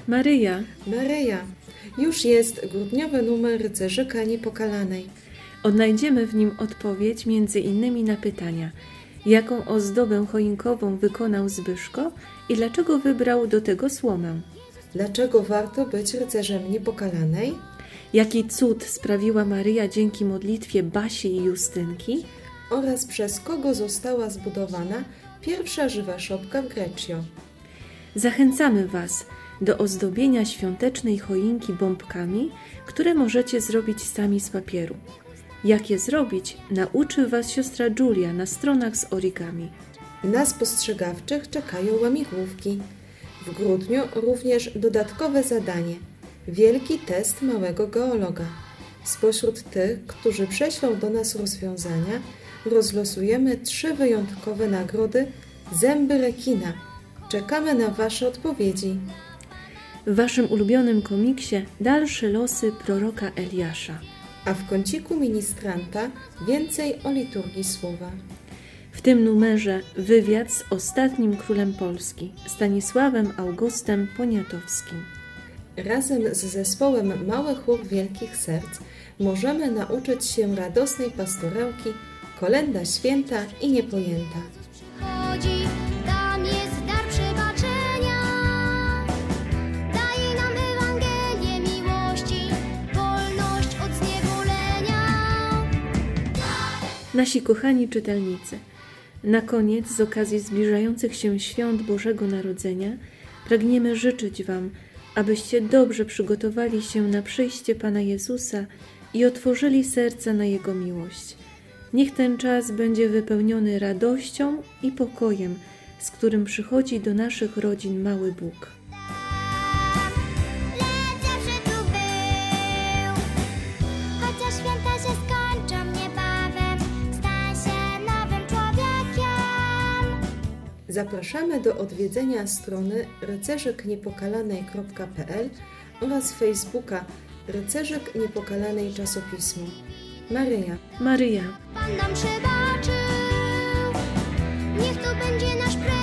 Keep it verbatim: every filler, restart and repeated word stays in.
Maryja. Maryja. Już jest grudniowy numer Rycerzyka Niepokalanej. Odnajdziemy w nim odpowiedź między innymi na pytania: jaką ozdobę choinkową wykonał Zbyszko i dlaczego wybrał do tego słomę? Dlaczego warto być rycerzem Niepokalanej? Jaki cud sprawiła Maryja dzięki modlitwie Basi i Justynki? Oraz przez kogo została zbudowana pierwsza żywa szopka w Greccio. Zachęcamy Was do ozdobienia świątecznej choinki bombkami, które możecie zrobić sami z papieru. Jak je zrobić, nauczy Was siostra Julia na stronach z origami. Na spostrzegawczych czekają łamigłówki. W grudniu również dodatkowe zadanie – wielki test małego geologa. Spośród tych, którzy prześlą do nas rozwiązania, rozlosujemy trzy wyjątkowe nagrody Zęby rekina. Czekamy na Wasze odpowiedzi. W Waszym ulubionym komiksie dalsze losy proroka Eliasza. A w kąciku ministranta więcej o liturgii słowa. W tym numerze wywiad z ostatnim królem Polski, Stanisławem Augustem Poniatowskim. Razem z zespołem Mały Chór Wielkich Serc możemy nauczyć się radosnej pastorełki Kolęda święta i niepojęta. Chodzi, tam jest dar przebaczenia. Daje nam Ewangelię miłości, wolność od zniewolenia. Nasi kochani czytelnicy, na koniec z okazji zbliżających się świąt Bożego Narodzenia pragniemy życzyć Wam, abyście dobrze przygotowali się na przyjście Pana Jezusa i otworzyli serca na Jego miłość. Niech ten czas będzie wypełniony radością i pokojem, z którym przychodzi do naszych rodzin mały Bóg. Lecz zawsze tu był, chociaż święta się skończą niebawem, stań się nowym człowiekiem. Zapraszamy do odwiedzenia strony rycerzyk niepokalanej kropka p l oraz Facebooka Rycerzyk Niepokalanej Czasopismo. Maryja. Maryja. Pan nam przebaczył, niech to będzie nasz prezent.